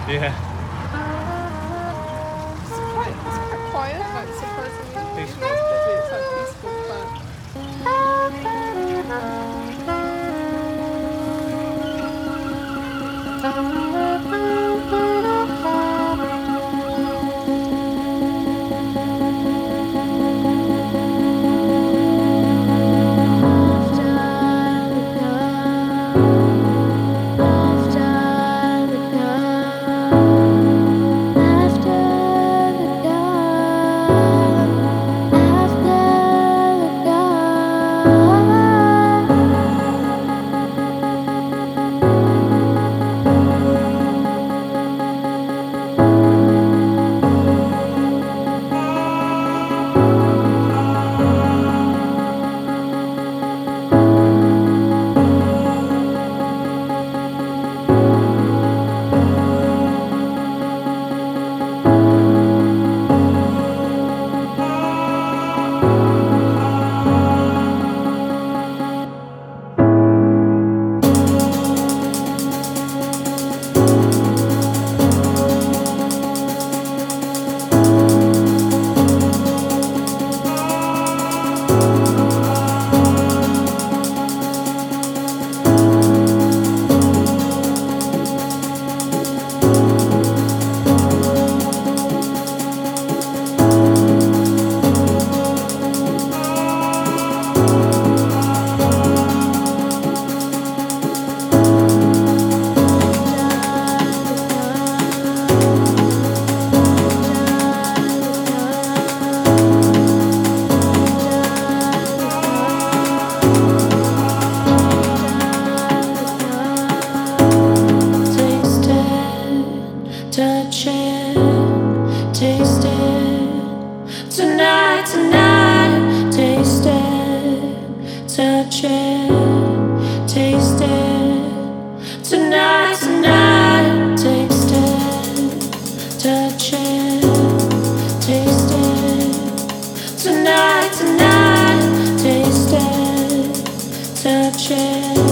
Yeah. It's quite quiet, like surprisingly. Even though Peaceful. it's busy, it's like peaceful, touch it, taste it. Tonight, tonight, taste it, touch it, taste it. Tonight, tonight, taste it, touch it, taste it. Tonight, tonight, taste it, touch it.